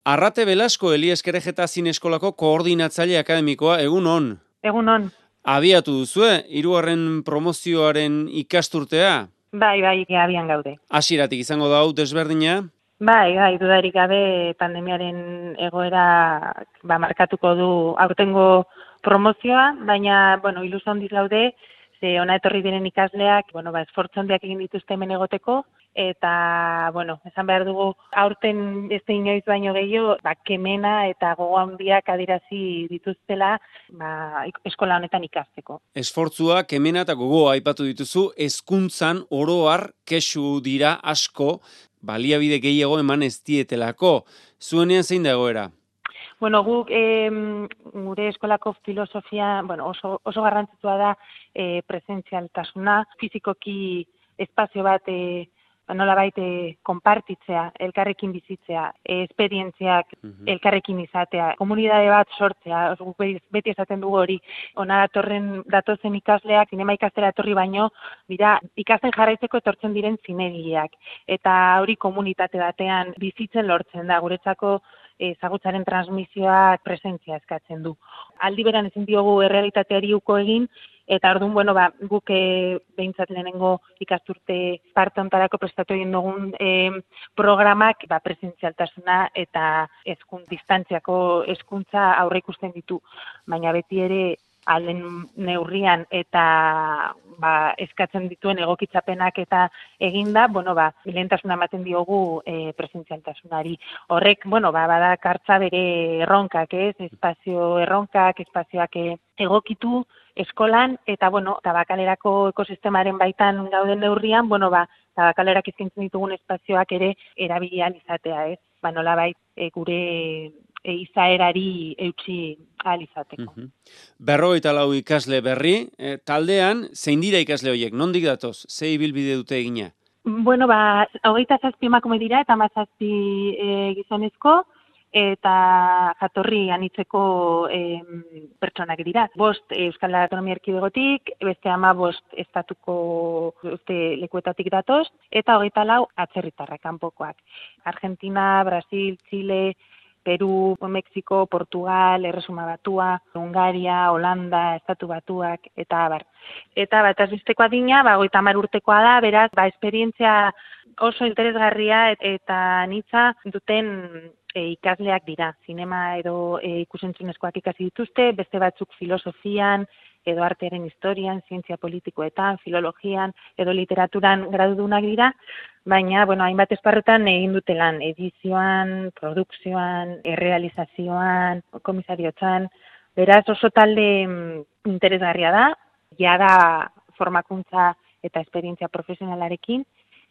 Arrate Belasko Elias Kerejeta Zineskolako koordinatzaile akademikoa, egun on. Egun on. Abiatu duzue, 3. promozioaren ikasturtea? Bai, abian gaude. Hasieratik izango da hau desberdina? Bai, dudarik gabe pandemiaren egoera markatuko du aurtengo promozioa, baina, ilusio handiz gaude, ze ona etorri diren ikasleak, esfortzu handiak egin dituzte hemen egoteko, eta, esan behar dugu, aurten ez da inoiz baino gehiago, kemena eta gogo handiak adirazi dituztela, eskola honetan ikasteko. Esfortzua, kemena eta gogoa aipatu dituzu, hezkuntzan oro har kexu dira asko, baliabide gehiago eman ez dietelako. Zuenean zein da egoera? Guk gure eskolako filosofia, oso garrantzitsua da presentzialtasuna, fizikoki espazio bat nolabait konpartitzea, elkarrekin bizitzea, esperientziak elkarrekin izatea, komunitate bat sortzea, beti esaten dugu hori, ona datozen ikasleak, zinema ikastera etorri baino, dira ikasten jarraitzeko etortzen diren zinegileak, eta hori komunitate batean bizitzen lortzen da, guretzako ezagutzaren transmisioak presentzia eskatzen du. Aldi beran ezin diogu errealitateari uko egin, eta orduan, guk behintzat lehenengo ikasturte parte hontarako prestatu egin dugun programak presentzialtasuna eta distantziako hezkuntza aurre ikusten ditu, baina beti ere alden neurrian eta eskatzen dituen egokitzapenak eta eginda, lehentasuna ematen diogu presentzialtasunari. Horrek, badakartza bere erronkak, espazio erronkak, espazioak egokitu eskolan, eta tabakalerako ekosistemaren baitan gauden neurrian, tabakalerak eskaintzen ditugun espazioak ere erabili ahal izatea, nolabait gure izaerari eutsi ahal izateko. 54 ikasle berri, taldean, zein dira ikasle horiek, nondik datoz, ze ibilbide dute egina? 27 emakume dira eta 17 gizonezko, eta jatorri anitzeko pertsonak dira. 5 Euskal Autonomia Erkidegotik, beste 15 estatuko lekuetatik datoz, eta 24 atzerritarrak kanpokoak. Argentina, Brasil, Chile, Peru, Mexiko, Portugal, Erresuma Batua, Hungaria, Holanda, Estatu Batuak, eta abar. Eta batazbesteko adina, 30 urtekoa da, beraz, esperientzia oso interesgarria eta anitza duten ikasleak dira. Zinema edo ikusentzunezkoak ikasi dituzte, beste batzuk filosofian, edo artearen historian, zientzia politikoetan, filologian, edo literaturan gradudunak dira, baina, hainbat esparrutan egin dute lan, edizioan, produkzioan, errealizazioan, komisariotzan, beraz oso talde interesgarria da, jada formakuntza eta esperientzia profesionalarekin,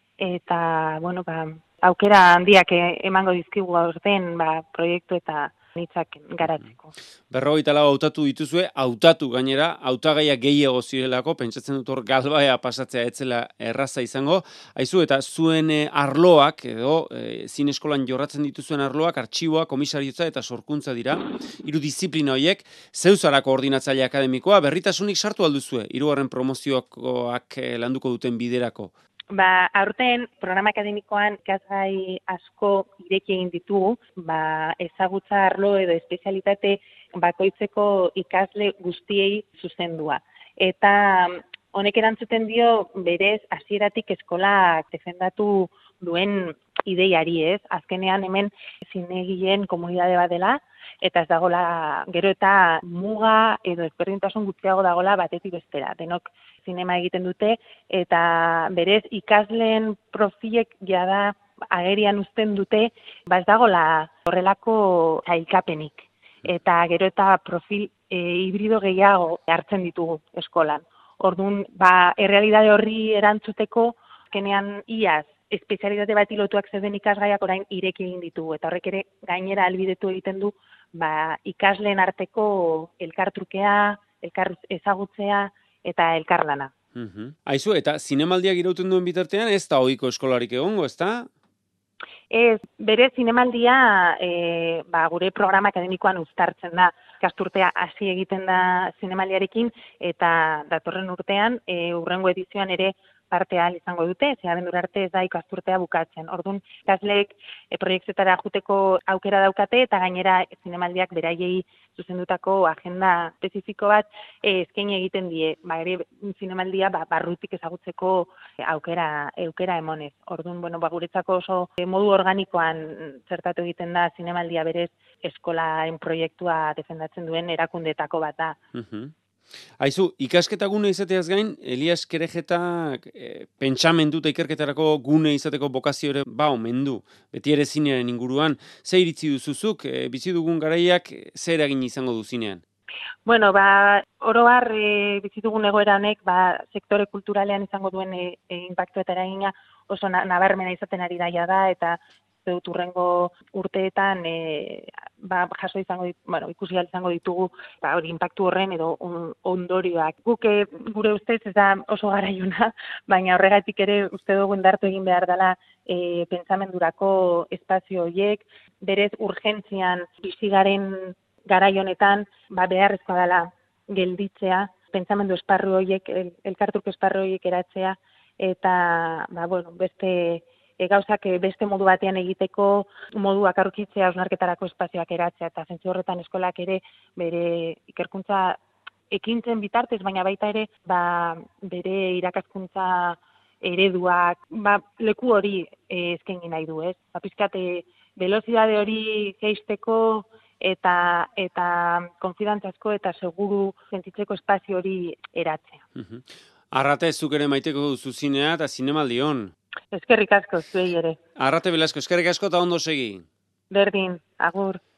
eta, aukera handiak emango dizkigu aurten proiektu eta nitzak garatzeko. 54 hautatu dituzue, gainera, hautagaiak gehiago zirelako, pentsatzen dut hor galbaia pasatzea etzela erraza izango. Aizu, eta zuen arloak, edo zineskolan jorratzen dituzuen arloak, artxiboa, komisariotza eta sorkuntza dira. 3 disiplina horiek, zeuzara koordinatzaile akademikoa, berritasunik sartu alduzue, 3. promozioak landuko duten biderako. Aurten, programa akademikoan ikasgai asko ireki egin ditugu, ezagutza arlo edo espezialitate bakoitzeko ikasle guztiei zuzendua. Eta honek erantzuten dio berez hasieratik eskolak defendatu duen ideiari, azkenean hemen zinegileen komunitate bat dela, eta ez dagoela gero eta muga edo ezberdintasun gutxiago dagoela batetik bestera. Denok zinema egiten dute, eta berez ikasleen profilek jada agerian uzten dute, ez dagoela horrelako sailkapenik. Eta gero eta profil hibrido gehiago hartzen ditugu eskolan. Orduan, errealitate horri erantzuteko, azkenean iaz, espezialitate bat lotuak zeuden ikasgaiak orain ireki egin ditugu, eta horrek ere gainera ahalbidetu egiten du ikasleen arteko elkartrukea, elkar ezagutzea eta elkarlana. Aizu, eta zinemaldiak irauten duen bitartean ez da ohiko eskolarik egongo, ez da? Ez, bere zinemaldia gure programa akademikoan uztartzen da. Ikasturtea hasi egiten da zinemaldiarekin, eta datorren urtean, hurrengo edizioan ere parte ahal izango dute, ze abendura arte ez da ikasturtea bukatzen. Orduan, ikasleek proiektuetara joteko aukera daukate eta gainera zinemaldiak beraiei zuzendutako agenda espezifiko bat eskaini egiten die. Ere zinemaldia barrutik ezagutzeko aukera emonez. Orduan, guretzako oso modu organikoan zertatu egiten da zinemaldia berez eskolaren proiektua defendatzen duen erakundeetako bat da. Aizu, ikasketa gune izateaz gain, Elias Kerejetak pentsamendu eta ikerketarako gune izateko bokazio ere omen du. Beti ere zinearen inguruan, ze iritzi duzuzuk, bizi dugun garaiak zer eragin izango du zinean? Oro har bizi dugun egoera honek sektore kulturalean izango duen inpaktu eta eragina oso nabarmena izaten ari daia da, eta dut urrengo urteetan jaso izango ikusi izango ditugu hori inpaktu horren edo ondorioak. Guk gure ustez ez da oso garaiuna, baina horregatik ere uste dugu indartu egin behar dela pentsamendurako espazio horiek, berez urgentzian bizi garen garai honetan beharrezkoa dela gelditzea, pentsamendu esparru horiek, elkartruk esparru horiek eratzea, eta beste gauzak beste modu batean egiteko moduak aurkitzea, hausnarketarako espazioak eratzea, eta zentzu horretan eskolak ere bere ikerkuntza ekintzen bitartez, baina baita ere bere irakaskuntza ereduak, leku hori eskaini nahi du, ez? Pizkat velocidade hori jeisteko eta konfidantzazko eta seguru sentitzeko espazio hori eratzea. Arrate, zuk ere maiteko duzu zinea eta zinemaldion. Eskerrik asko, zuei ere. Arrate Belasko, eskerrik asko eta ondo segi. Berdin, agur.